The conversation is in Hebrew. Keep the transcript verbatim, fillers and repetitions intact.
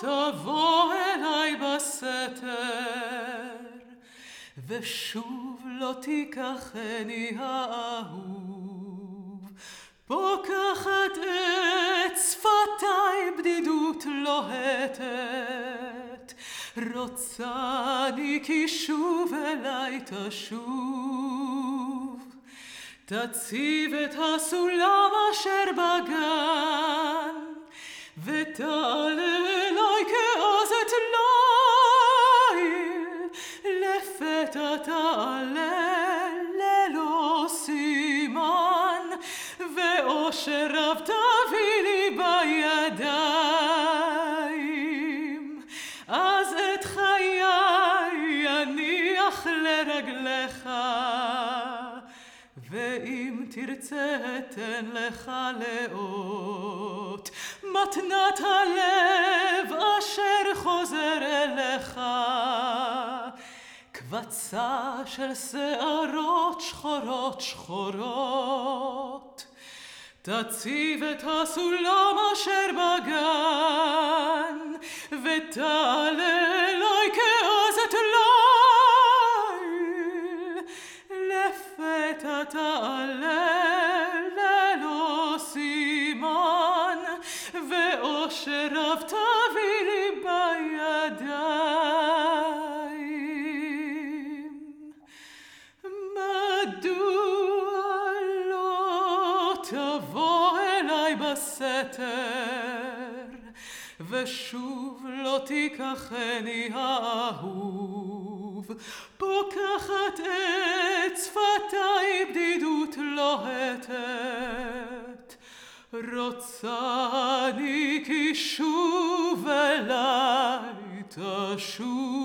תבוא אליי בסתר, ושוב לא תיקחני האהוב. פוקחת את שפתיי בדידות לוהטת, רוצני כי שוב אליי תשוב. תציב את הסולם אשר בגן, ותעלה אליי כעזת ליל. לפתע תעלה ללא סימן, ואושר רב תביא לי בידיים. אז את חיי אניח לרגליך, ואם תרצה אתן לך לאות מתנת הלב אשר חוזר אליך. קבצה של שערות שחורות שחורות, תציב את הסולם אשר בגן, ותעלה אליי כעזת ליל. לפתע תעלה ללא סימן, ואושר רב תביא לי בידיים. מדוע לא תבוא אליי בסתר, ושוב לא תיקחני האהוב. פוקחת את שפתיי בדידות לוהטת, רוצני כי שוב אליי תשוב.